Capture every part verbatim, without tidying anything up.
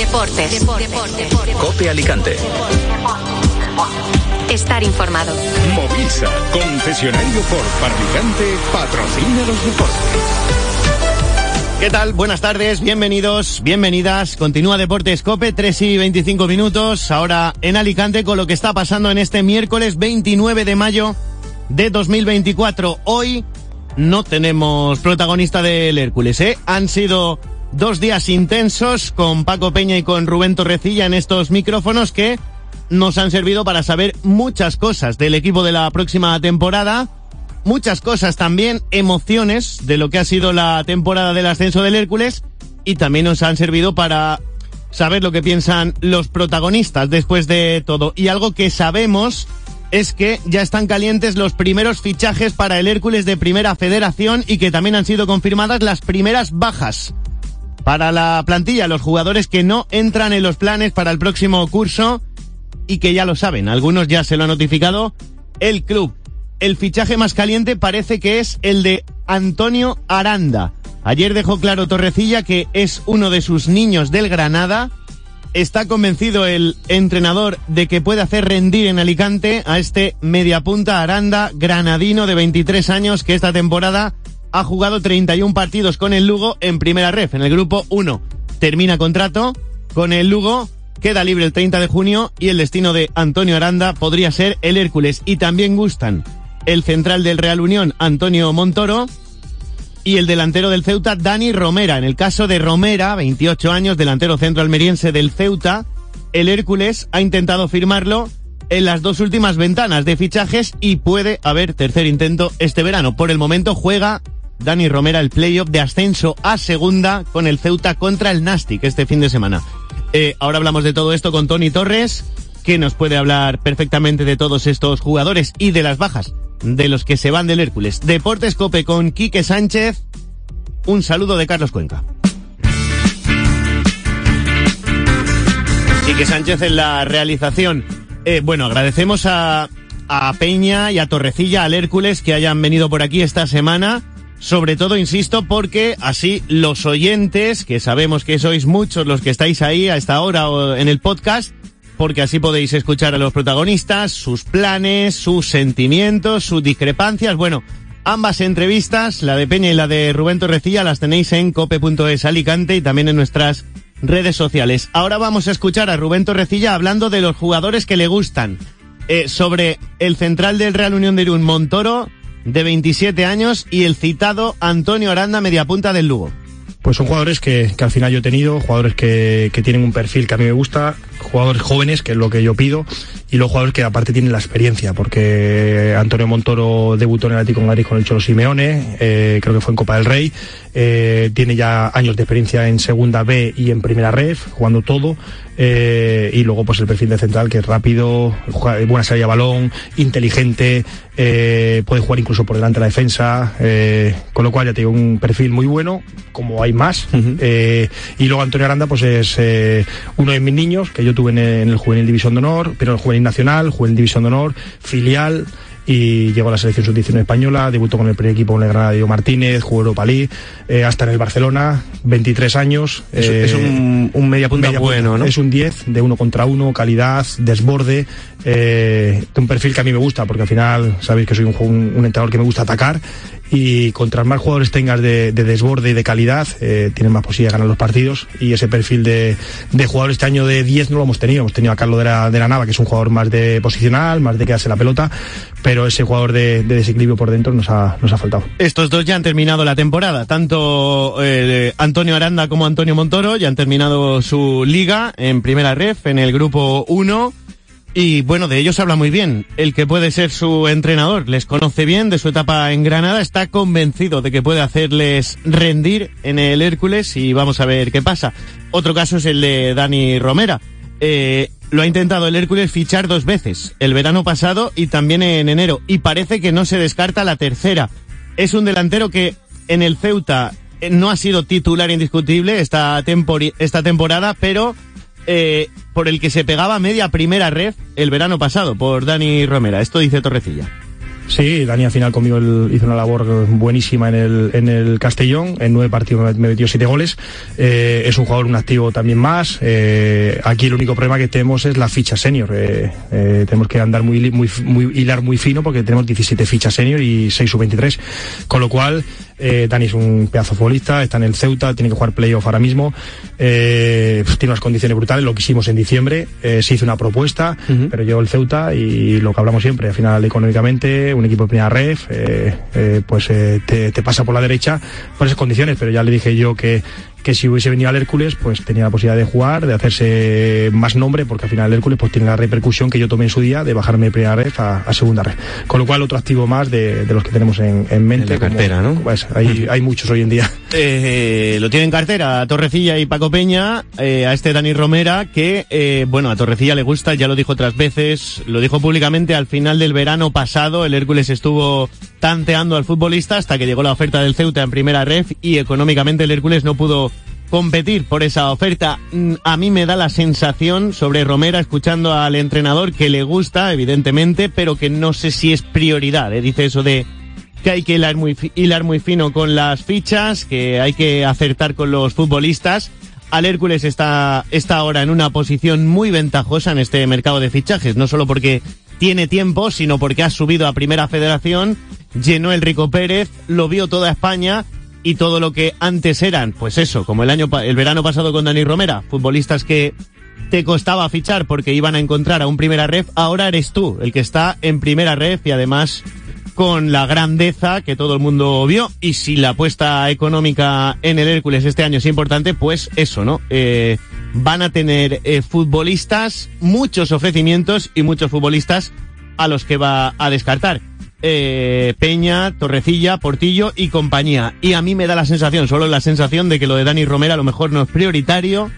Deportes. Deportes. COPE Alicante. Estar informado. Movisa, concesionario Ford para Alicante, patrocina los deportes. ¿Qué tal? Buenas tardes, bienvenidos, bienvenidas. Continúa Deportes COPE, tres y veinticinco minutos, ahora en Alicante con lo que está pasando en este miércoles veintinueve de mayo de dos mil veinticuatro. Hoy no tenemos protagonista del Hércules, ¿eh? Han sido dos días intensos con Paco Peña y con Rubén Torrecilla en estos micrófonos que nos han servido para saber muchas cosas del equipo de la próxima temporada, muchas cosas también, emociones de lo que ha sido la temporada del ascenso del Hércules, y también nos han servido para saber lo que piensan los protagonistas después de todo. Y algo que sabemos es que ya están calientes los primeros fichajes para el Hércules de Primera Federación y que también han sido confirmadas las primeras bajas para la plantilla, los jugadores que no entran en los planes para el próximo curso y que ya lo saben, algunos ya se lo ha notificado el club. El fichaje más caliente parece que es el de Antonio Aranda. Ayer dejó claro Torrecilla que es uno de sus niños del Granada. Está convencido el entrenador de que puede hacer rendir en Alicante a este mediapunta Aranda, granadino de veintitrés años, que esta temporada ha jugado treinta y un partidos con el Lugo en Primera Ref, en el grupo uno. Termina contrato con el Lugo, queda libre el treinta de junio y el destino de Antonio Aranda podría ser el Hércules. Y también gustan el central del Real Unión, Antonio Montoro, y el delantero del Ceuta, Dani Romera. En el caso de Romera, veintiocho años, delantero centro almeriense del Ceuta, el Hércules ha intentado firmarlo en las dos últimas ventanas de fichajes y puede haber tercer intento este verano. Por el momento juega Dani Romera el playoff de ascenso a segunda con el Ceuta contra el Nastic este fin de semana. Eh, ahora hablamos de todo esto con Toni Torres, que nos puede hablar perfectamente de todos estos jugadores y de las bajas de los que se van del Hércules. Deportes COPE con Quique Sánchez. Un saludo de Carlos Cuenca. Quique Sánchez en la realización. Eh, bueno, agradecemos a, a Peña y a Torrecilla, al Hércules, que hayan venido por aquí esta semana. Sobre todo, insisto, porque así los oyentes, que sabemos que sois muchos los que estáis ahí a esta hora o en el podcast, porque así podéis escuchar a los protagonistas, sus planes, sus sentimientos, sus discrepancias. Bueno, ambas entrevistas, la de Peña y la de Rubén Torrecilla, las tenéis en cope punto es Alicante y también en nuestras redes sociales. Ahora vamos a escuchar a Rubén Torrecilla hablando de los jugadores que le gustan. Eh, sobre el central del Real Unión de Irún, Montoro, de veintisiete años, y el citado Antonio Aranda, mediapunta del Lugo. Pues son jugadores que, que al final yo he tenido, jugadores que, que tienen un perfil que a mí me gusta, jugadores jóvenes, que es lo que yo pido, y los jugadores que aparte tienen la experiencia, porque Antonio Montoro debutó en el Atlético de Madrid con el Cholo Simeone, eh, creo que fue en Copa del Rey, eh, tiene ya años de experiencia en Segunda B y en Primera Ref, jugando todo, eh, y luego pues el perfil de central, que es rápido, buena salida de balón, inteligente, eh, puede jugar incluso por delante de la defensa, eh, con lo cual ya tengo un perfil muy bueno, como hay más. Uh-huh. eh, y luego Antonio Aranda pues es eh, uno de mis niños que yo tuve en el, en el Juvenil División de Honor, pero en el Juvenil Nacional, Juvenil División de Honor, filial, y llegó a la selección sub diecinueve española, debutó con el primer equipo con el Granada de Diego Martínez, jugó Europa League, eh, hasta en el Barcelona, veintitrés años. Es, eh, es un, un media punta media bueno, punta, ¿no? Es un diez de uno contra uno, calidad, desborde, eh, de un perfil que a mí me gusta, porque al final sabéis que soy un, un, un entrenador que me gusta atacar, y contra más jugadores tengas de, de desborde y de calidad, eh, tienes más posibilidad de ganar los partidos, y ese perfil de, de jugador este año de diez no lo hemos tenido. Hemos tenido a Carlos de la, de la Nava, que es un jugador más de posicional, más de quedarse la pelota, pero ese jugador de, de desequilibrio por dentro nos ha, nos ha faltado. Estos dos ya han terminado la temporada, tanto eh, Antonio Aranda como Antonio Montoro ya han terminado su liga en Primera Ref, en el grupo uno. Y bueno, de ellos habla muy bien el que puede ser su entrenador, les conoce bien de su etapa en Granada, está convencido de que puede hacerles rendir en el Hércules y vamos a ver qué pasa. Otro caso es el de Dani Romera. Eh, lo ha intentado el Hércules fichar dos veces, el verano pasado y también en enero, y parece que no se descarta la tercera. Es un delantero que en el Ceuta no ha sido titular indiscutible esta, tempor- esta temporada, pero Eh, por el que se pegaba media Primera Ref el verano pasado, por Dani Romera. Esto dice Torrecilla. Sí, Dani al final conmigo el, hizo una labor buenísima en el, en el Castellón, en nueve partidos me metió siete goles, eh, es un jugador, un activo también más, eh, aquí el único problema que tenemos es la ficha senior, eh, eh, tenemos que andar muy, muy, muy, hilar muy fino porque tenemos diecisiete fichas senior y seis sub veintitrés, con lo cual eh, Dani es un pedazo futbolista, está en el Ceuta, tiene que jugar playoff ahora mismo, eh, tiene unas condiciones brutales, lo que hicimos en diciembre, eh, se hizo una propuesta, uh-huh. pero llegó el Ceuta y lo que hablamos siempre, al final económicamente un equipo de primera ref, eh, eh, pues eh, te, te pasa por la derecha por esas condiciones, pero ya le dije yo que que si hubiese venido al Hércules pues tenía la posibilidad de jugar, de hacerse más nombre, porque al final el Hércules pues tiene la repercusión que yo tomé en su día de bajarme de primera ref a, a segunda ref, con lo cual otro activo más de, de los que tenemos en, en mente en la cartera, como, ¿no? Pues, hay, hay muchos hoy en día. Eh, lo tiene en cartera Torrecilla y Paco Peña, eh, a este Dani Romera que, eh, bueno, a Torrecilla le gusta, ya lo dijo otras veces, lo dijo públicamente al final del verano pasado, el Hércules estuvo tanteando al futbolista hasta que llegó la oferta del Ceuta en primera ref y económicamente el Hércules no pudo competir por esa oferta. A mí me da la sensación sobre Romera, escuchando al entrenador, que le gusta, evidentemente, pero que no sé si es prioridad, ¿eh? Dice eso de que hay que hilar muy, hilar muy fino con las fichas, que hay que acertar con los futbolistas. Al Hércules está, está ahora en una posición muy ventajosa en este mercado de fichajes, no solo porque tiene tiempo, sino porque ha subido a Primera Federación, llenó el Rico Pérez, lo vio toda España, y todo lo que antes eran, pues eso, como el año el verano pasado con Dani Romera, futbolistas que te costaba fichar porque iban a encontrar a un primera ref, ahora eres tú el que está en primera ref y además con la grandeza que todo el mundo vio. Y si la apuesta económica en el Hércules este año es importante, pues eso, ¿no? Eh, van a tener eh, futbolistas, muchos ofrecimientos y muchos futbolistas a los que va a descartar. Eh, Peña, Torrecilla, Portillo y compañía. Y a mí me da la sensación, solo la sensación de que lo de Dani Romera a lo mejor no es prioritario.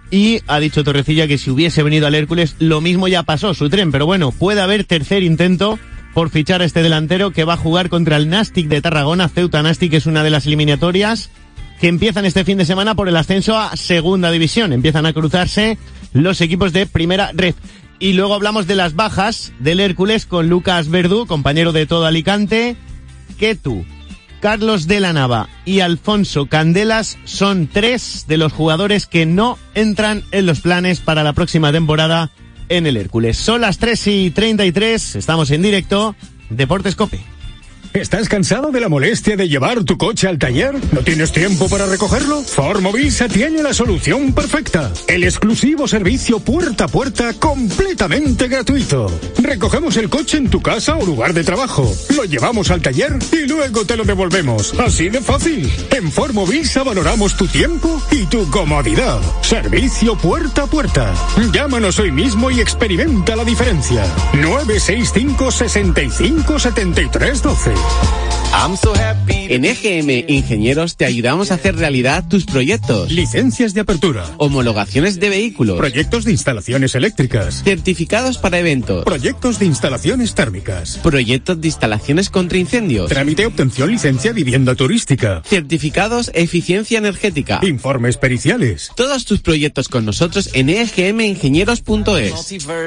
Y ha dicho Torrecilla que si hubiese venido al Hércules, lo mismo ya pasó su tren. Pero bueno, puede haber tercer intento por fichar a este delantero que va a jugar contra el Nastic de Tarragona. Ceuta Nastic es una de las eliminatorias que empiezan este fin de semana por el ascenso a segunda división. Empiezan a cruzarse los equipos de primera red. Y luego hablamos de las bajas del Hércules con Lucas Verdú, compañero de todo Alicante. Ketu, Carlos de la Nava y Alfonso Candelas son tres de los jugadores que no entran en los planes para la próxima temporada en el Hércules. Son las tres y treinta y tres, estamos en directo, Deportes COPE. ¿Estás cansado de la molestia de llevar tu coche al taller? ¿No tienes tiempo para recogerlo? Formovisa tiene la solución perfecta. El exclusivo servicio puerta a puerta completamente gratuito. Recogemos el coche en tu casa o lugar de trabajo. Lo llevamos al taller y luego te lo devolvemos. Así de fácil. En Formovisa valoramos tu tiempo y tu comodidad. Servicio puerta a puerta. Llámanos hoy mismo y experimenta la diferencia. nueve seis cinco, seis cinco, siete tres uno dos. I'm so happy. En E G M Ingenieros te ayudamos a hacer realidad tus proyectos. Licencias de apertura. Homologaciones de vehículos. Proyectos de instalaciones eléctricas. Certificados para eventos. Proyectos de instalaciones térmicas. Proyectos de instalaciones contra incendios. Trámite obtención licencia vivienda turística. Certificados eficiencia energética. Informes periciales. Todos tus proyectos con nosotros en e g m ingenieros punto es.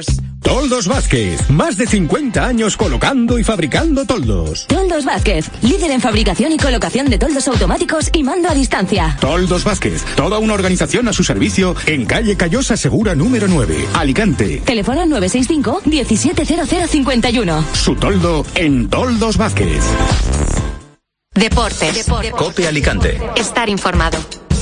Toldos Vázquez. Más de cincuenta años colocando y fabricando toldos. Toldos Vázquez. Líder en fabricación y colocación de toldos automáticos y mando a distancia. Toldos Vázquez. Toda una organización a su servicio en calle Callosa Segura número nueve, Alicante. Teléfono nueve seis cinco, diecisiete cero cero cincuenta y uno. Su toldo en Toldos Vázquez. Deportes. Deportes. COPE Alicante. Estar informado.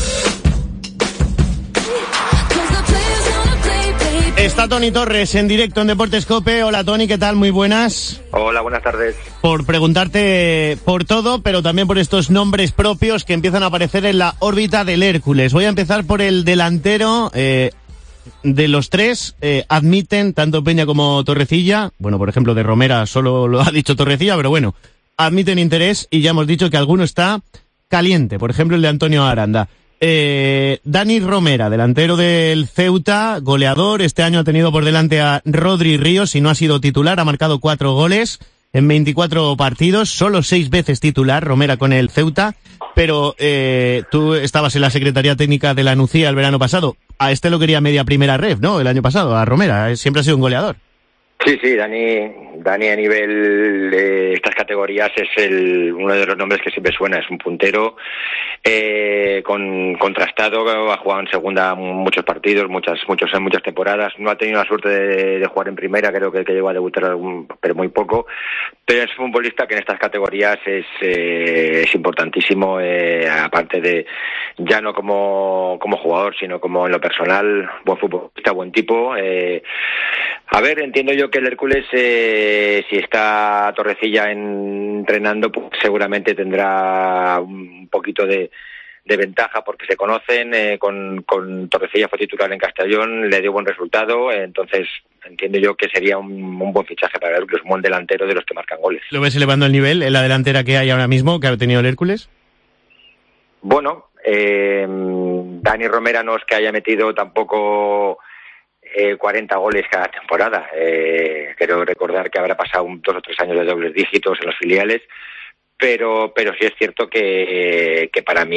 Está Toni Torres en directo en Deportes COPE. Hola Toni, ¿qué tal? Muy buenas. Hola, buenas tardes. Por preguntarte por todo, pero también por estos nombres propios que empiezan a aparecer en la órbita del Hércules. Voy a empezar por el delantero. Eh, de los tres, eh, admiten, tanto Peña como Torrecilla, bueno, por ejemplo, de Romera solo lo ha dicho Torrecilla, pero bueno, admiten interés y ya hemos dicho que alguno está caliente. Por ejemplo, el de Antonio Aranda. Eh, Dani Romera, delantero del Ceuta, goleador, este año ha tenido por delante a Rodri Ríos y no ha sido titular, ha marcado cuatro goles en veinticuatro partidos, solo seis veces titular Romera con el Ceuta, pero eh, tú estabas en la Secretaría Técnica de la Nucía el verano pasado, a este lo quería media primera ref, ¿no? El año pasado, a Romera, siempre ha sido un goleador. Sí, sí, Dani, Dani a nivel de estas categorías es el uno de los nombres que siempre suena, es un puntero eh, con contrastado, ha jugado en segunda muchos partidos, muchas muchos en muchas temporadas, no ha tenido la suerte de, de jugar en primera, creo que, que llegó a debutar algún, pero muy poco, pero es un futbolista que en estas categorías es, eh, es importantísimo, eh, aparte de ya no como, como jugador, sino como en lo personal, buen futbolista, buen tipo. Eh, a ver, entiendo yo que el Hércules, eh, si está Torrecilla en, entrenando, pues seguramente tendrá un poquito de, de ventaja porque se conocen. Eh, con, con Torrecilla fue titular en Castellón, le dio buen resultado, eh, entonces entiendo yo que sería un, un buen fichaje para el Hércules, un buen delantero de los que marcan goles. ¿Lo ves elevando el nivel en la delantera que hay ahora mismo, que ha tenido el Hércules? Bueno, eh, Dani Romera no es que haya metido tampoco Eh, cuarenta goles cada temporada. Eh, quiero recordar que habrá pasado un, dos o tres años de dobles dígitos en los filiales, pero pero sí es cierto que, que para mí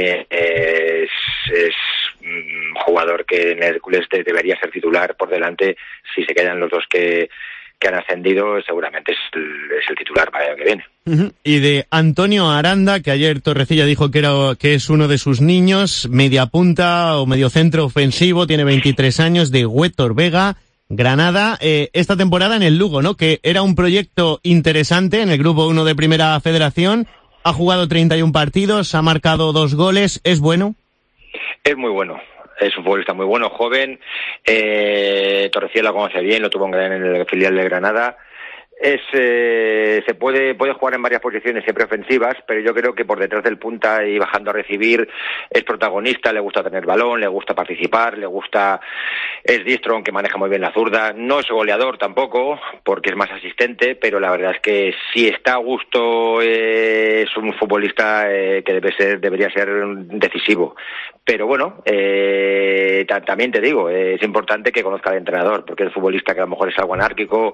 es, es un jugador que en Hércules debería ser titular por delante. Si se quedan los dos que, que han ascendido, seguramente es el, es el titular para el año que viene. Uh-huh. Y de Antonio Aranda, que ayer Torrecilla dijo que era que es uno de sus niños, media punta o medio centro ofensivo, tiene veintitrés años, de Huétor Vega, Granada, eh, esta temporada en el Lugo, ¿no? Que era un proyecto interesante en el grupo uno de Primera Federación, ha jugado treinta y un partidos, ha marcado dos goles, ¿es bueno? Es muy bueno. Es un futbolista muy bueno, joven. Eh, Torrecilla lo conoce bien, lo tuvo en el filial de Granada. Es eh, se puede puede jugar en varias posiciones, siempre ofensivas, pero yo creo que por detrás del punta y bajando a recibir es protagonista, le gusta tener balón, le gusta participar, le gusta, es diestro, aunque maneja muy bien la zurda, no es goleador tampoco, porque es más asistente, pero la verdad es que si está a gusto, eh, es un futbolista eh, que debe ser debería ser decisivo. Pero bueno, eh, ta- también te digo, eh, es importante que conozca al entrenador, porque el futbolista que a lo mejor es algo anárquico,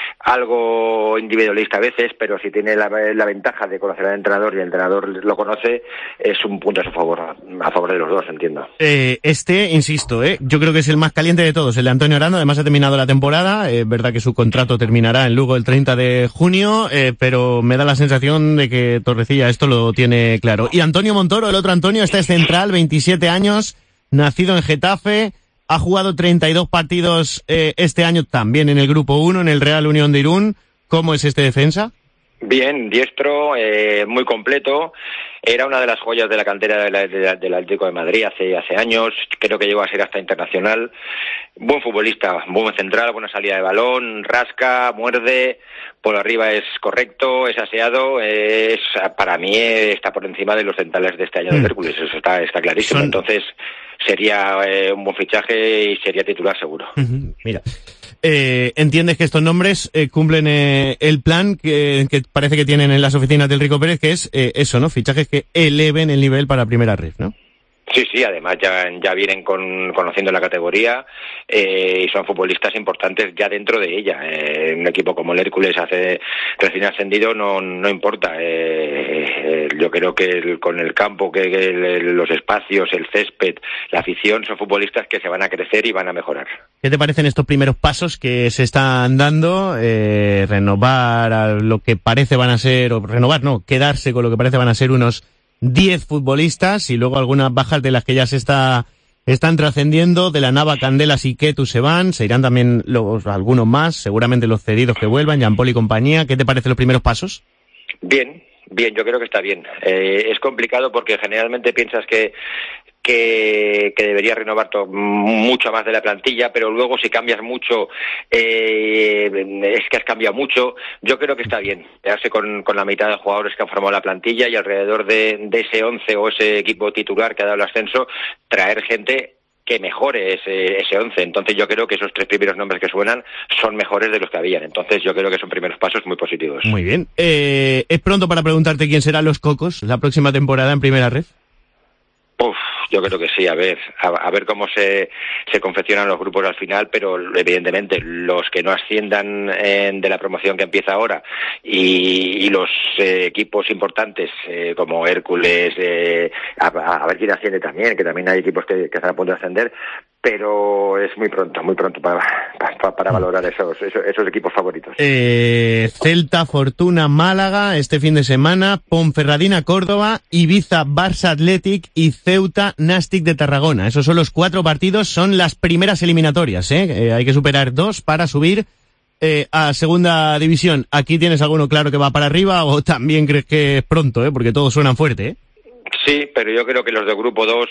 algo individualista a veces, pero si tiene la, la ventaja de conocer al entrenador y el entrenador lo conoce, es un punto a su favor, a favor de los dos, entiendo. Eh, este, insisto, eh, yo creo que es el más caliente de todos, el de Antonio Aranda. Además ha terminado la temporada, es eh, verdad que su contrato terminará en Lugo el treinta de junio, eh, pero me da la sensación de que Torrecilla esto lo tiene claro. Y Antonio Montoro, el otro Antonio, este es central, veintisiete años, nacido en Getafe, ha jugado treinta y dos partidos eh, este año también en el Grupo uno, en el Real Unión de Irún. ¿Cómo es este defensa? Bien, diestro, eh, muy completo. Era una de las joyas de la cantera de la, de la, del Atlético de Madrid hace hace años. Creo que llegó a ser hasta internacional. Buen futbolista, buen central, buena salida de balón, rasca, muerde, por arriba es correcto, es aseado. Es, para mí está por encima de los centrales de este año mm. de Hércules, eso está, está clarísimo. Son... Entonces sería eh, un buen fichaje y sería titular seguro. Uh-huh. Mira. Eh, ¿entiendes que estos nombres eh, cumplen eh, el plan que, que parece que tienen en las oficinas del Rico Pérez, que es eh, eso, ¿no? Fichajes que eleven el nivel para Primera Ref, ¿no? Sí, sí, además ya, ya vienen con, conociendo la categoría eh, y son futbolistas importantes ya dentro de ella. Eh, un equipo como el Hércules hace recién ascendido no no importa. Eh, eh, yo creo que el, con el campo, que, que el, los espacios, el césped, la afición, son futbolistas que se van a crecer y van a mejorar. ¿Qué te parecen estos primeros pasos que se están dando? Eh, renovar a lo que parece van a ser, o renovar, no, quedarse con lo que parece van a ser unos diez futbolistas y luego algunas bajas de las que ya se está están trascendiendo. De la Nava, Candelas y Ketu se van, se irán también los algunos más, seguramente los cedidos que vuelvan, Jean Paul y compañía. ¿Qué te parecen los primeros pasos? Bien, bien, yo creo que está bien. Eh, es complicado porque generalmente piensas que que, que debería renovar to- mucho más de la plantilla, pero luego si cambias mucho, eh, es que has cambiado mucho. Yo creo que está bien quedarse con, con la mitad de jugadores que han formado la plantilla y alrededor de, de ese once o ese equipo titular que ha dado el ascenso, traer gente que mejore ese, ese once. Entonces yo creo que esos tres primeros nombres que suenan son mejores de los que habían. Entonces yo creo que son primeros pasos muy positivos. Muy bien. Eh, ¿Es pronto para preguntarte quién serán los Cocos la próxima temporada en Primera Ref? Uf, yo creo que sí, a ver, a, a ver cómo se, se confeccionan los grupos al final, pero evidentemente los que no asciendan en, de la promoción que empieza ahora y, y los eh, equipos importantes eh, como Hércules, eh, a, a ver quién asciende también, que también hay equipos que, que están a punto de ascender, pero es muy pronto, muy pronto para, para, para valorar esos, esos, esos equipos favoritos. Eh, Celta, Fortuna, Málaga, este fin de semana, Ponferradina, Córdoba, Ibiza, Barça Athletic y Ceuta, Nàstic de Tarragona. Esos son los cuatro partidos, son las primeras eliminatorias, ¿eh? Eh, hay que superar dos para subir eh, a segunda división. ¿Aquí tienes alguno claro que va para arriba o también crees que es pronto, eh? Porque todos suenan fuerte, ¿eh? Sí, pero yo creo que los del grupo dos,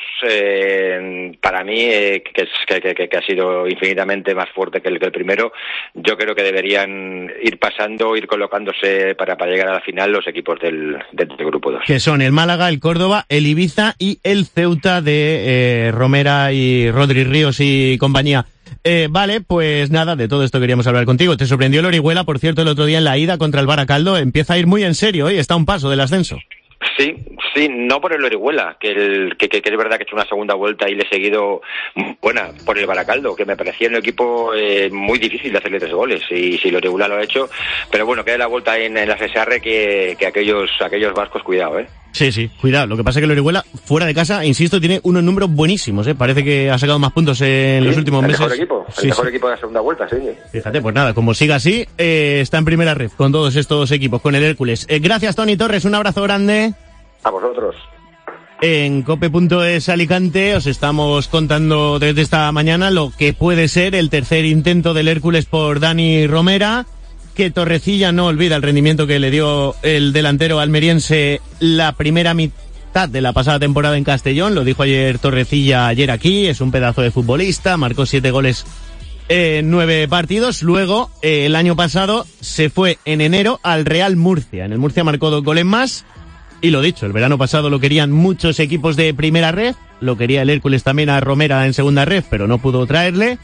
eh, para mí, eh, que, es, que, que, que ha sido infinitamente más fuerte que el, que el primero, yo creo que deberían ir pasando, ir colocándose para, para llegar a la final los equipos del, del, del grupo dos. Que son el Málaga, el Córdoba, el Ibiza y el Ceuta de eh, Romera y Rodri Ríos y compañía. Eh, vale, pues nada, de todo esto queríamos hablar contigo. ¿Te sorprendió el Orihuela, por cierto, el otro día en la ida contra el Baracaldo? Empieza a ir muy en serio, ¿eh? Está a un paso del ascenso. Sí, sí, no por el Orihuela, que, el, que, que, que es verdad que he hecho una segunda vuelta y le he seguido buena por el Baracaldo, que me parecía un equipo eh, muy difícil de hacerle tres goles, y si el Orihuela lo ha hecho, pero bueno, que dé la vuelta en, en la C S R que, que aquellos aquellos vascos, cuidado, ¿eh? Sí, sí, cuidado. Lo que pasa es que el Orihuela, fuera de casa, insisto, tiene unos números buenísimos, ¿eh? Parece que ha sacado más puntos en sí, los últimos el meses. Mejor equipo, el sí, mejor sí. equipo de la segunda vuelta, sí. Fíjate, pues nada, como siga así, eh, está en primera red con todos estos equipos, con el Hércules. Eh, gracias, Toni Torres, un abrazo grande. A vosotros. En cope punto es Alicante os estamos contando desde esta mañana lo que puede ser el tercer intento del Hércules por Dani Romera, que Torrecilla no olvida el rendimiento que le dio el delantero almeriense la primera mitad de la pasada temporada en Castellón. Lo dijo ayer Torrecilla ayer aquí, es un pedazo de futbolista, marcó siete goles en nueve partidos. Luego, eh, el año pasado se fue en enero al Real Murcia. En el Murcia marcó dos goles más. Y lo dicho, el verano pasado lo querían muchos equipos de primera red, lo quería el Hércules también a Romera en segunda red, pero no pudo traerle.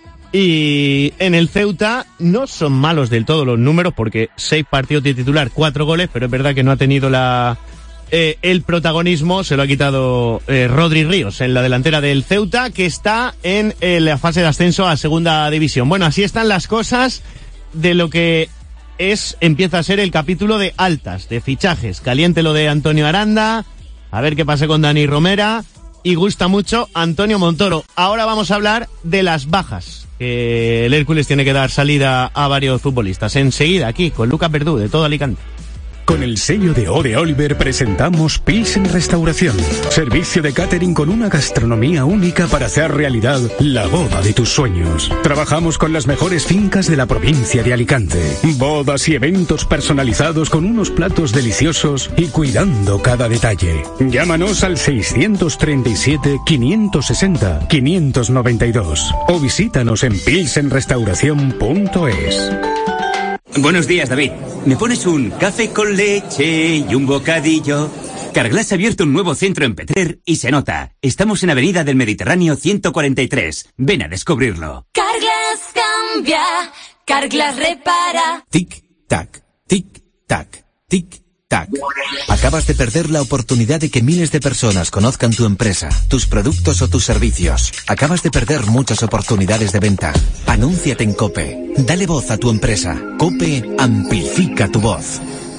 Y en el Ceuta no son malos del todo los números, porque seis partidos de titular, cuatro goles, pero es verdad que no ha tenido la eh, el protagonismo, se lo ha quitado eh, Rodri Ríos en la delantera del Ceuta, que está en eh, la fase de ascenso a segunda división. Bueno, así están las cosas de lo que es empieza a ser el capítulo de altas, de fichajes. Caliente lo de Antonio Aranda, a ver qué pasa con Dani Romera, y gusta mucho Antonio Montoro. Ahora vamos a hablar de las bajas, que el Hércules tiene que dar salida a varios futbolistas. Enseguida aquí con Lucas Verdú de Todo Alicante. Con el sello de O de Oliver presentamos Pilsen Restauración. Servicio de catering con una gastronomía única para hacer realidad la boda de tus sueños. Trabajamos con las mejores fincas de la provincia de Alicante. Bodas y eventos personalizados con unos platos deliciosos y cuidando cada detalle. Llámanos al seiscientos treinta y siete, quinientos sesenta, quinientos noventa y dos o visítanos en pilsen restauración punto es. Buenos días, David. ¿Me pones un café con leche y un bocadillo? Carglass ha abierto un nuevo centro en Petrer y se nota. Estamos en Avenida del Mediterráneo ciento cuarenta y tres. Ven a descubrirlo. Carglass cambia, Carglass repara. Tic, tac, tic, tac, tic, tac. Acabas de perder la oportunidad de que miles de personas conozcan tu empresa, tus productos o tus servicios. Acabas de perder muchas oportunidades de venta. Anúnciate en COPE. Dale voz a tu empresa. COPE amplifica tu voz.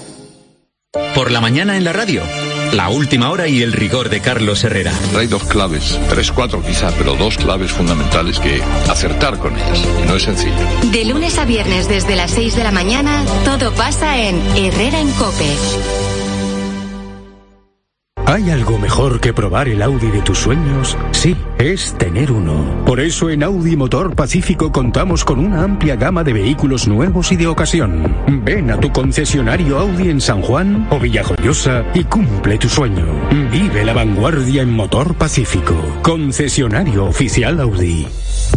Por la mañana en la radio, la última hora y el rigor de Carlos Herrera. Hay dos claves, tres, cuatro quizá, pero dos claves fundamentales que acertar con ellas. Y no es sencillo. De lunes a viernes desde las seis de la mañana, todo pasa en Herrera en COPE. ¿Hay algo mejor que probar el Audi de tus sueños? Sí, es tener uno. Por eso en Audi Motor Pacífico contamos con una amplia gama de vehículos nuevos y de ocasión. Ven a tu concesionario Audi en San Juan o Villajoyosa y cumple tu sueño. Vive la vanguardia en Motor Pacífico. Concesionario oficial Audi.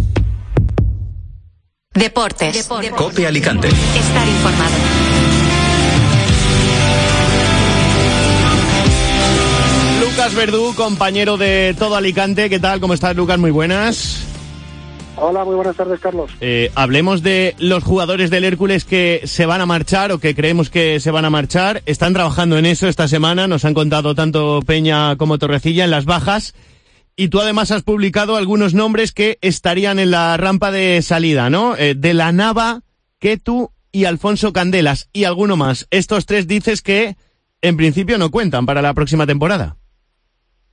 Deportes. Deportes. COPE Alicante. Estar informado. Lucas Verdú, compañero de Todo Alicante. ¿Qué tal? ¿Cómo estás, Lucas? Muy buenas. Hola, muy buenas tardes, Carlos. Eh, hablemos de los jugadores del Hércules que se van a marchar o que creemos que se van a marchar. Están trabajando en eso esta semana. Nos han contado tanto Peña como Torrecilla en las bajas. Y tú además has publicado algunos nombres que estarían en la rampa de salida, ¿no? Eh, de la Nava, Ketu y Alfonso Candelas y alguno más. Estos tres dices que en principio no cuentan para la próxima temporada.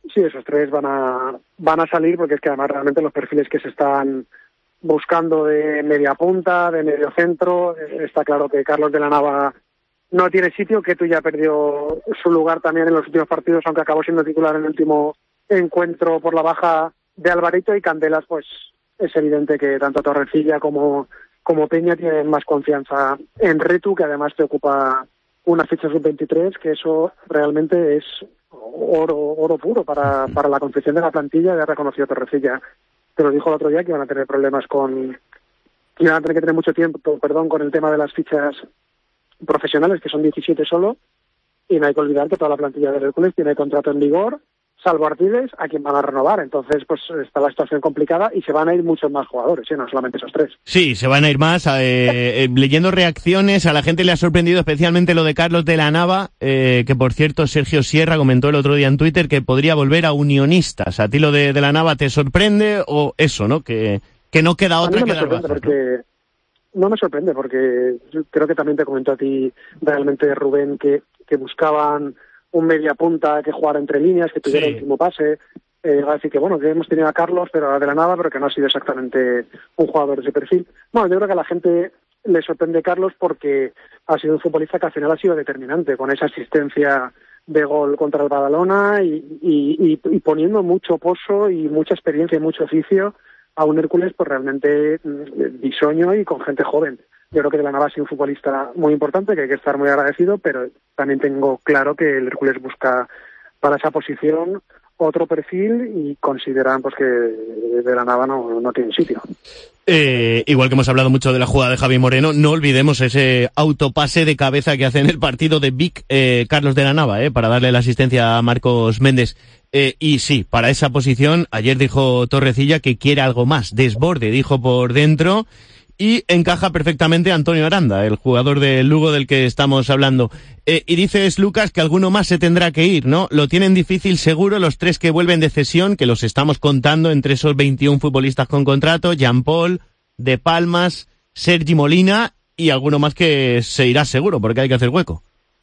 sí, esos tres van a van a salir, porque es que además realmente los perfiles que se están buscando de media punta, de medio centro, eh, está claro que Carlos de la Nava no tiene sitio, que tú ya perdió su lugar también en los últimos partidos, aunque acabó siendo titular en el último encuentro por la baja de Alvarito, y Candelas, pues es evidente que tanto Torrecilla como, como Peña tienen más confianza en Retu, que además te ocupa una ficha sub veintitrés, que eso realmente es oro oro puro para, para la construcción de la plantilla. Ya ha reconocido Torrecilla, te lo dijo el otro día, que iban a tener problemas con, que iban a tener que tener mucho tiempo, perdón, con el tema de las fichas profesionales, que son diecisiete solo, y no hay que olvidar que toda la plantilla del Hércules tiene contrato en vigor, salvo Artiles, a quien van a renovar. Entonces, pues está la situación complicada y se van a ir muchos más jugadores, ¿eh? No solamente esos tres. Sí, se van a ir más. Eh, eh, leyendo reacciones, a la gente le ha sorprendido especialmente lo de Carlos de la Nava, eh, que por cierto Sergio Sierra comentó el otro día en Twitter que podría volver a Unionistas. ¿A ti lo de, de la Nava te sorprende o eso, no? Que, que no queda otra que dar bajas, porque ¿no? no me sorprende, porque yo creo que también te comentó a ti realmente, Rubén, que, que buscaban un media punta que jugara entre líneas, que tuviera sí. el último pase. Eh, va a decir que bueno, que hemos tenido a Carlos, pero de la nada, pero que no ha sido exactamente un jugador de ese perfil. Bueno, yo creo que a la gente le sorprende Carlos porque ha sido un futbolista que al final ha sido determinante, con esa asistencia de gol contra el Badalona y, y, y, y poniendo mucho pozo y mucha experiencia y mucho oficio a un Hércules pues realmente bisoño y con gente joven. Yo creo que de la Nava ha sido un futbolista muy importante, que hay que estar muy agradecido, pero también tengo claro que el Hércules busca para esa posición otro perfil y consideran pues que de la Nava no, no tiene sitio. Eh, igual que hemos hablado mucho de la jugada de Javi Moreno, no olvidemos ese autopase de cabeza que hace en el partido de Vic eh, Carlos de la Nava, eh, para darle la asistencia a Marcos Méndez. Eh, y sí, para esa posición, ayer dijo Torrecilla que quiere algo más, desborde, dijo por dentro, y encaja perfectamente Antonio Aranda, el jugador del Lugo del que estamos hablando. Eh, y dices, Lucas, que alguno más se tendrá que ir, ¿no? Lo tienen difícil seguro los tres que vuelven de cesión, que los estamos contando entre esos veintiún futbolistas con contrato, Jean Paul, De Palmas, Sergi Molina y alguno más que se irá seguro, porque hay que hacer hueco.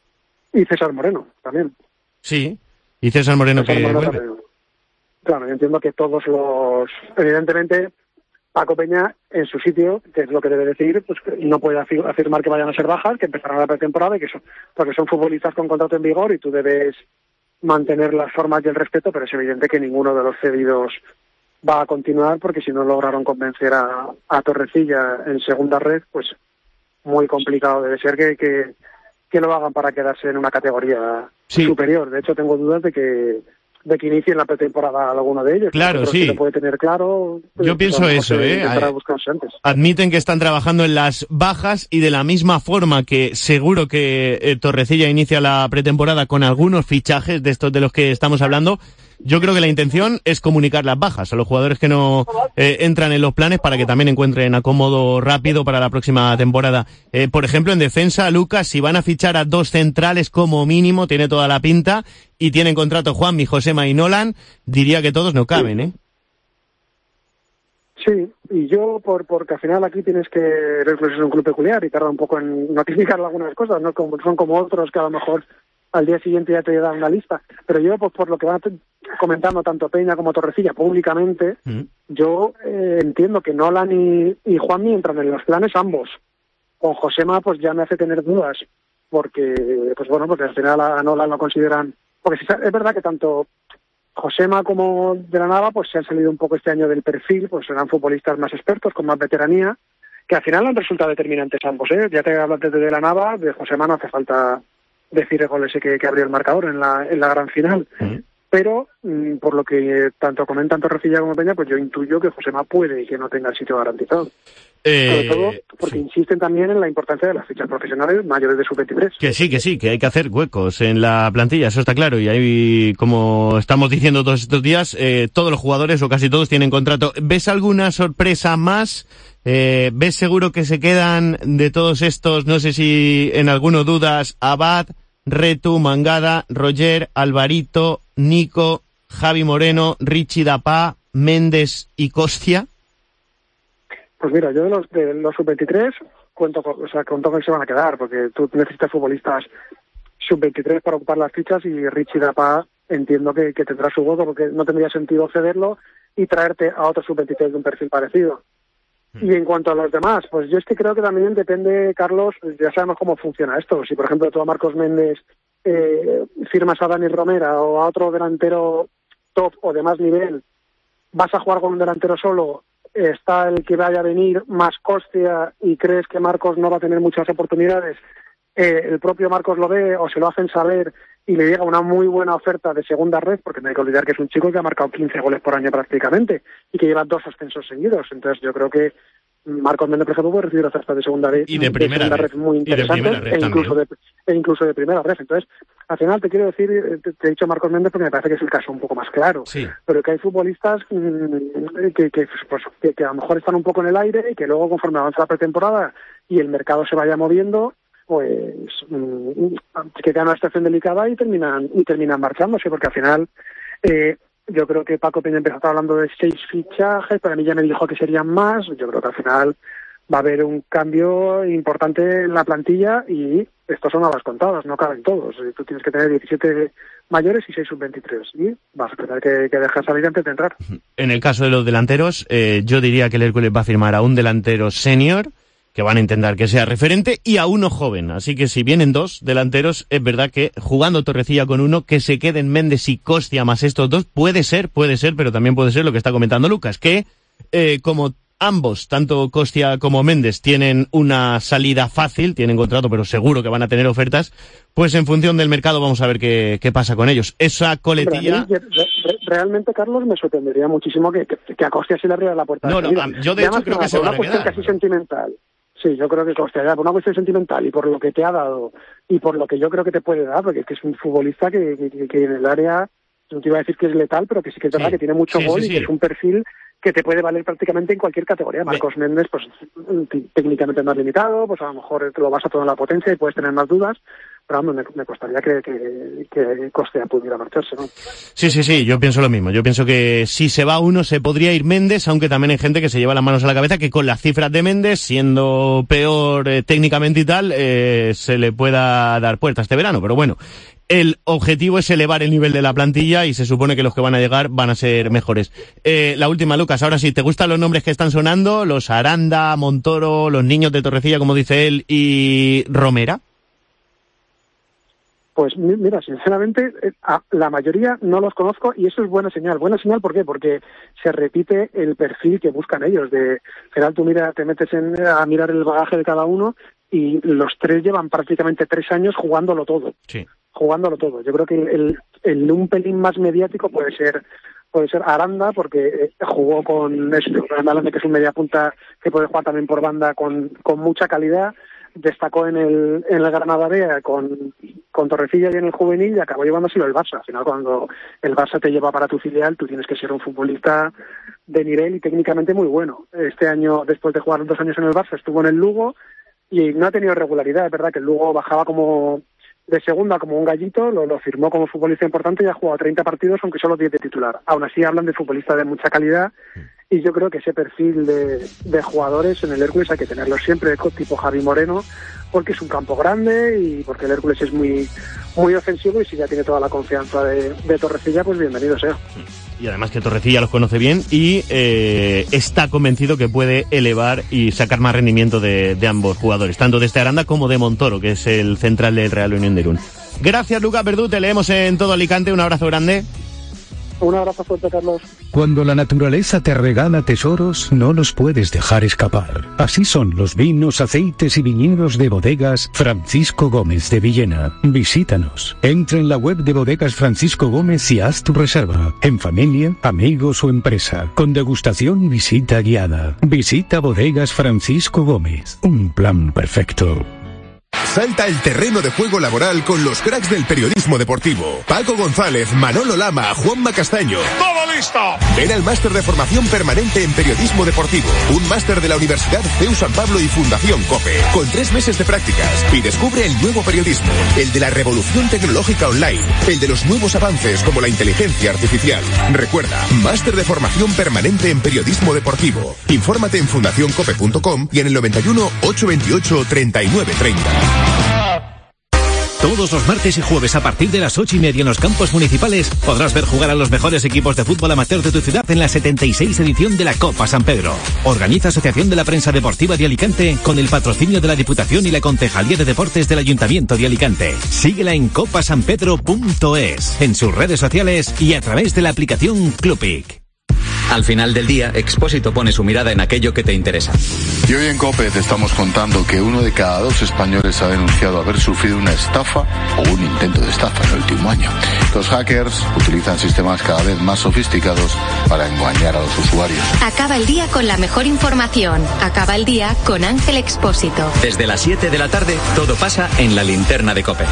Y César Moreno, también. Sí, y César Moreno César que Moreno vuelve. También. Claro, yo entiendo que todos los... Evidentemente, Paco Peña, en su sitio, que es lo que debe decir, pues no puede afirmar que vayan a ser bajas, que empezarán la pretemporada, y que son, porque son futbolistas con contrato en vigor y tú debes mantener las formas y el respeto, pero es evidente que ninguno de los cedidos va a continuar, porque si no lograron convencer a, a Torrecilla en segunda red, pues muy complicado debe ser que, que, que lo hagan para quedarse en una categoría sí. superior. De hecho, tengo dudas de que de que inicien la pretemporada alguno de ellos. Claro, sí. Si lo puede tener claro. Pues, yo pienso eso, ¿eh? Admiten que están trabajando en las bajas y de la misma forma que seguro que eh, Torrecilla inicia la pretemporada con algunos fichajes de estos de los que estamos hablando. Yo creo que la intención es comunicar las bajas a los jugadores que no eh, entran en los planes para que también encuentren acomodo rápido para la próxima temporada. Eh, por ejemplo, en defensa, Lucas, si van a fichar a dos centrales como mínimo, tiene toda la pinta, y tienen contrato Juanmi, Josema y Nolan, diría que todos no caben, ¿eh? Sí, y yo, por porque al final aquí tienes que... Hércules es un club peculiar y tarda un poco en notificar algunas cosas, no como, son como otros que a lo mejor al día siguiente ya te dan una lista. Pero yo, pues por lo que van comentando tanto Peña como Torrecilla públicamente, mm. yo eh, entiendo que Nolan y, y Juanmi entran en los planes ambos. Con Josema, pues ya me hace tener dudas, porque, pues bueno, porque al final a Nolan lo consideran... Porque es verdad que tanto Josema como de la Nava, pues se han salido un poco este año del perfil, pues serán futbolistas más expertos, con más veteranía, que al final han resultado determinantes ambos, ¿eh? Ya te hablas de de la Nava, de Josema no hace falta decir el gol ese que, que abrió el marcador en la, en la gran final. Mm. Pero, mmm, por lo que tanto comentan Torrecilla como Peña, pues yo intuyo que Josema puede y que no tenga el sitio garantizado. Eh, Sobre todo porque sí. insisten también en la importancia de las fichas profesionales mayores de sub veintitrés. Que sí, que sí, que hay que hacer huecos en la plantilla, eso está claro. Y ahí, como estamos diciendo todos estos días, eh, todos los jugadores o casi todos tienen contrato. ¿Ves alguna sorpresa más? Eh, ¿Ves seguro que se quedan de todos estos, no sé si en alguno dudas, Abad, Retu, Mangada, Roger, Alvarito, Nico, Javi Moreno, Richie Dapá, Méndez y Costia? Pues mira, yo de los de los sub veintitrés cuento con, o sea, cuento con que se van a quedar, porque tú necesitas futbolistas sub veintitrés para ocupar las fichas y Richie Dapá entiendo que, que tendrá su hueco, porque no tendría sentido cederlo y traerte a otro sub veintitrés de un perfil parecido. Y en cuanto a los demás, pues yo es que creo que también depende, Carlos, ya sabemos cómo funciona esto. Si, por ejemplo, tú a Marcos Méndez eh, firmas a Dani Romera o a otro delantero top o de más nivel, vas a jugar con un delantero solo, está el que vaya a venir más Costia y crees que Marcos no va a tener muchas oportunidades, eh, el propio Marcos lo ve o se lo hacen saber y le llega una muy buena oferta de segunda red, porque no hay que olvidar que es un chico que ha marcado quince goles por año prácticamente y que lleva dos ascensos seguidos. Entonces yo creo que Marcos Méndez, por ejemplo, puede recibir ofertas de segunda red, y de primera de segunda red. red muy interesantes red e, incluso de, e incluso de primera red. Entonces, al final te quiero decir, te, te he dicho Marcos Méndez porque me parece que es el caso un poco más claro, sí. Pero que hay futbolistas mmm, que, que, pues, que, que a lo mejor están un poco en el aire y que luego, conforme avanza la pretemporada y el mercado se vaya moviendo, pues mmm, que queda una situación delicada y terminan y terminan marchándose, porque al final eh, yo creo que Paco Peña empezó hablando de seis fichajes, pero a mí ya me dijo que serían más. Yo creo que al final va a haber un cambio importante en la plantilla y estos son a las contadas, no caben todos. Tú tienes que tener diecisiete mayores y seis sub veintitrés y vas a tener que, que dejar salir antes de entrar. En el caso de los delanteros, eh, yo diría que el Hércules va a firmar a un delantero senior, que van a intentar que sea referente, y a uno joven. Así que si vienen dos delanteros, es verdad que jugando Torrecilla con uno, que se queden Méndez y Costia más estos dos, puede ser, puede ser, pero también puede ser lo que está comentando Lucas, que eh, como ambos, tanto Costia como Méndez, tienen una salida fácil, tienen contrato, pero seguro que van a tener ofertas, pues en función del mercado vamos a ver qué, qué pasa con ellos. Esa coletilla... Hombre, a mí, re, realmente, Carlos, me sorprendería muchísimo que, que, que a Costia se le abriera la puerta. No, de no, yo de hecho creo que se va a quedar. Por una cuestión casi sentimental. Sí, yo creo que Costia, ya, por una cuestión sentimental y por lo que te ha dado y por lo que yo creo que te puede dar, porque es que es un futbolista que, que, que en el área, no te iba a decir que es letal, pero que sí que es verdad sí. que tiene mucho sí, gol sí, y sí. que es un perfil que te puede valer prácticamente en cualquier categoría. Marcos sí. Méndez, pues técnicamente más limitado, pues a lo mejor te lo basa todo en la potencia y puedes tener más dudas, pero vamos, me, me costaría que, que, que Costia pudiera marcharse, ¿no? Sí, sí, sí, yo pienso lo mismo. Yo pienso que si se va uno se podría ir Méndez, aunque también hay gente que se lleva las manos a la cabeza que con las cifras de Méndez, siendo peor eh, técnicamente y tal, eh, se le pueda dar puerta este verano, pero bueno. El objetivo es elevar el nivel de la plantilla y se supone que los que van a llegar van a ser mejores. Eh, la última, Lucas, ahora sí, ¿te gustan los nombres que están sonando? Los Aranda, Montoro, los niños de Torrecilla, como dice él, y Romera. Pues mira, sinceramente, la mayoría no los conozco y eso es buena señal. Buena señal, ¿por qué? Porque se repite el perfil que buscan ellos. De, al final tú mira, te metes en, a mirar el bagaje de cada uno y los tres llevan prácticamente tres años jugándolo todo. Sí. jugándolo todo. Yo creo que el, el un pelín más mediático puede ser puede ser Aranda, porque jugó con este, que es un media punta que puede jugar también por banda con, con mucha calidad, destacó en el en el Granada B con, con Torrecilla y en el juvenil y acabó llevándoselo el Barça. Al final, cuando el Barça te lleva para tu filial, tú tienes que ser un futbolista de nivel y técnicamente muy bueno. Este año, después de jugar dos años en el Barça, estuvo en el Lugo y no ha tenido regularidad. Es verdad que el Lugo bajaba como de segunda como un gallito, lo, lo firmó como futbolista importante y ha jugado treinta partidos, aunque solo diez de titular. Aún así hablan de futbolista de mucha calidad y yo creo que ese perfil de, de jugadores en el Hércules hay que tenerlo siempre, tipo Javi Moreno, porque es un campo grande y porque el Hércules es muy muy ofensivo y si ya tiene toda la confianza de, de Torrecilla, pues bienvenido sea. Y además que Torrecilla los conoce bien y eh, está convencido que puede elevar y sacar más rendimiento de, de ambos jugadores, tanto de este Aranda como de Montoro, que es el central del Real Unión de Irún. Gracias, Lucas Verdú, te leemos en todo Alicante, un abrazo grande. Un abrazo fuerte, Carlos. Cuando la naturaleza te regala tesoros, no los puedes dejar escapar. Así son los vinos, aceites y viñedos de Bodegas Francisco Gómez de Villena. Visítanos. Entra en la web de Bodegas Francisco Gómez y haz tu reserva. En familia, amigos o empresa. Con degustación y visita guiada. Visita Bodegas Francisco Gómez. Un plan perfecto. Salta al terreno de juego laboral con los cracks del periodismo deportivo. Paco González, Manolo Lama, Juanma Castaño. ¡Todo listo! Ven al máster de formación permanente en periodismo deportivo. Un máster de la Universidad C E U San Pablo y Fundación COPE. Con tres meses de prácticas. Y descubre el nuevo periodismo. El de la revolución tecnológica online. El de los nuevos avances como la inteligencia artificial. Recuerda, máster de formación permanente en periodismo deportivo. Infórmate en fundación cope punto com y en el noventa y uno, ochocientos veintiocho, treinta y nueve treinta. Todos los martes y jueves a partir de las ocho y media en los campos municipales podrás ver jugar a los mejores equipos de fútbol amateur de tu ciudad en la setenta y seis edición de la Copa San Pedro. Organiza Asociación de la Prensa Deportiva de Alicante con el patrocinio de la Diputación y la Concejalía de Deportes del Ayuntamiento de Alicante. Síguela en copa san pedro punto es, en sus redes sociales y a través de la aplicación Clubic. Al final del día, Expósito pone su mirada en aquello que te interesa. Y hoy en COPE te estamos contando que uno de cada dos españoles ha denunciado haber sufrido una estafa o un intento de estafa en el último año. Los hackers utilizan sistemas cada vez más sofisticados para engañar a los usuarios. Acaba el día con la mejor información. Acaba el día con Ángel Expósito. Desde las siete de la tarde, todo pasa en la linterna de COPE.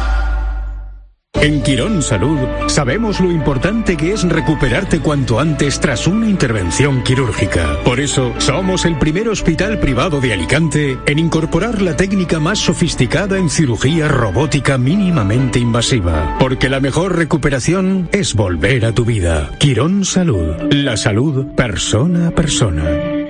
En Quirón Salud sabemos lo importante que es recuperarte cuanto antes tras una intervención quirúrgica. Por eso somos el primer hospital privado de Alicante en incorporar la técnica más sofisticada en cirugía robótica mínimamente invasiva. Porque la mejor recuperación es volver a tu vida. Quirón Salud. La salud persona a persona.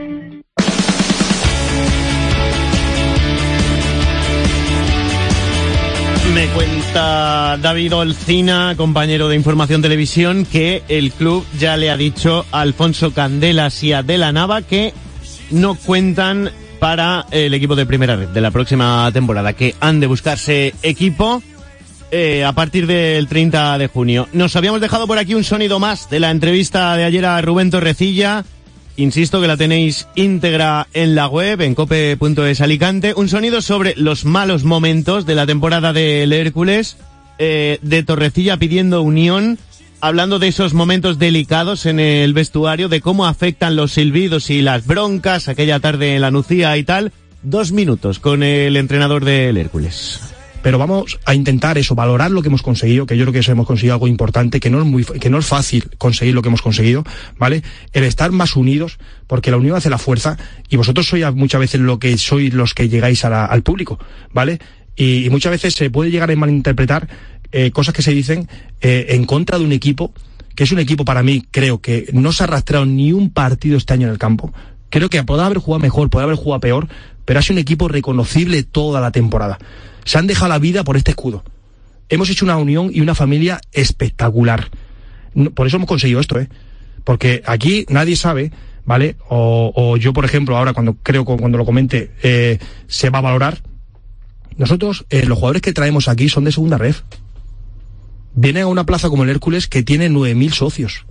Me cuenta David Olcina, compañero de Información Televisión, que el club ya le ha dicho a Alfonso Candelas y a De la Nava que no cuentan para el equipo de primera red de la próxima temporada, que han de buscarse equipo eh, a partir del treinta de junio. Nos habíamos dejado por aquí un sonido más de la entrevista de ayer a Rubén Torrecilla. Insisto que la tenéis íntegra en la web, en cope punto es Alicante. Un sonido sobre los malos momentos de la temporada del Hércules, eh, de Torrecilla pidiendo unión, hablando de esos momentos delicados en el vestuario, de cómo afectan los silbidos y las broncas aquella tarde en la Nucía y tal. Dos minutos con el entrenador del Hércules. Pero vamos a intentar eso, valorar lo que hemos conseguido, que yo creo que eso hemos conseguido algo importante, que no es muy, que no es fácil conseguir lo que hemos conseguido, ¿vale? El estar más unidos, porque la unión hace la fuerza, y vosotros sois muchas veces lo que sois los que llegáis a la, al público, ¿vale? Y, y muchas veces se puede llegar a malinterpretar eh, cosas que se dicen eh, en contra de un equipo, que es un equipo para mí, creo que no se ha arrastrado ni un partido este año en el campo. Creo que podrá haber jugado mejor, podrá haber jugado peor, pero ha sido un equipo reconocible toda la temporada. Se han dejado la vida por este escudo. Hemos hecho una unión y una familia espectacular. Por eso hemos conseguido esto, ¿eh? Porque aquí nadie sabe, ¿vale? O, o yo, por ejemplo, ahora cuando creo que cuando lo comente, eh, se va a valorar. Nosotros, eh, los jugadores que traemos aquí son de segunda ref. Vienen a una plaza como el Hércules que tiene nueve mil socios.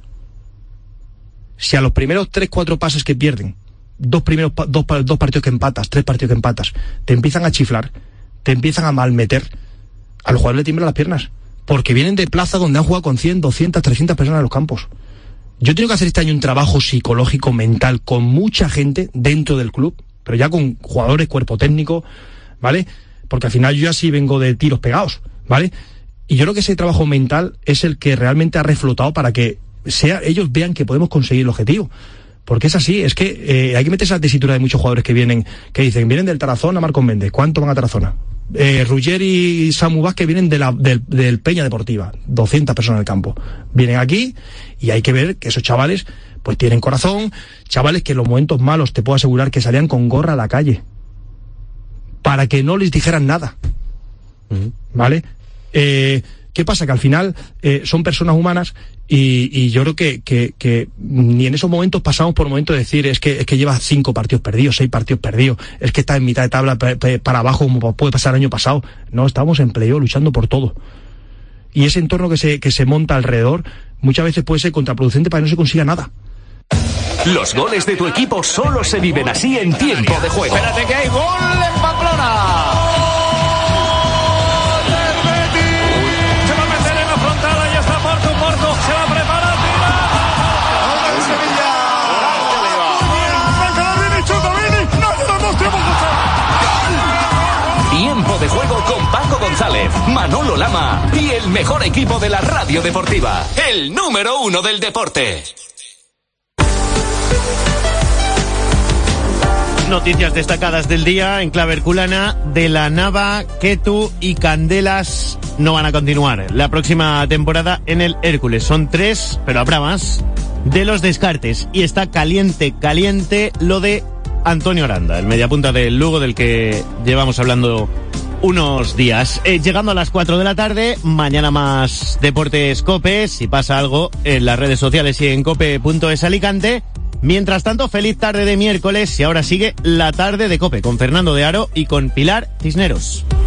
Si a los primeros tres, cuatro pases que pierden, dos primeros, dos, dos partidos que empatas, tres partidos que empatas, te empiezan a chiflar, te empiezan a malmeter, a los jugadores le tiemblan las piernas, porque vienen de plaza donde han jugado con cien, doscientas, trescientas personas en los campos. Yo tengo que hacer este año un trabajo psicológico, mental, con mucha gente dentro del club, pero ya con jugadores, cuerpo técnico, ¿vale? Porque al final yo así vengo de tiros pegados, ¿vale? Y yo creo que ese trabajo mental es el que realmente ha reflotado para que sea, ellos vean que podemos conseguir el objetivo. Porque es así, es que eh, hay que meterse en la tesitura de muchos jugadores que vienen, que dicen, vienen del Tarazona, Marcos Méndez, ¿cuánto van a Tarazona? Eh, Rugger y Samu Vázquez vienen de la, del, del Peña Deportiva, doscientas personas en el campo. Vienen aquí y hay que ver que esos chavales pues tienen corazón, chavales que en los momentos malos te puedo asegurar que salían con gorra a la calle, para que no les dijeran nada. Uh-huh. ¿Vale? Eh, ¿Qué pasa? Que al final eh, son personas humanas y, y yo creo que, que, que ni en esos momentos pasamos por momentos de decir es que, es que llevas cinco partidos perdidos, seis partidos perdidos, es que estás en mitad de tabla pe, pe, para abajo como puede pasar el año pasado. No, estamos en playoff luchando por todo. Y ese entorno que se, que se monta alrededor muchas veces puede ser contraproducente para que no se consiga nada. Los goles de tu equipo solo se viven así en tiempo de juego. Espérate que hay gol en Pamplona. Tiempo de juego con Paco González, Manolo Lama y el mejor equipo de la radio deportiva, el número uno del deporte. Noticias destacadas del día en clave herculana. De la Nava, Ketu y Candelas no van a continuar la próxima temporada en el Hércules. Son tres, pero habrá más, de los descartes. Y está caliente, caliente lo de Antonio Aranda, el mediapunta del Lugo, del que llevamos hablando unos días. Eh, llegando a las cuatro de la tarde, mañana más Deportes COPE, si pasa algo en las redes sociales y en cope punto es Alicante. Mientras tanto, feliz tarde de miércoles y ahora sigue la tarde de COPE con Fernando de Aro y con Pilar Cisneros.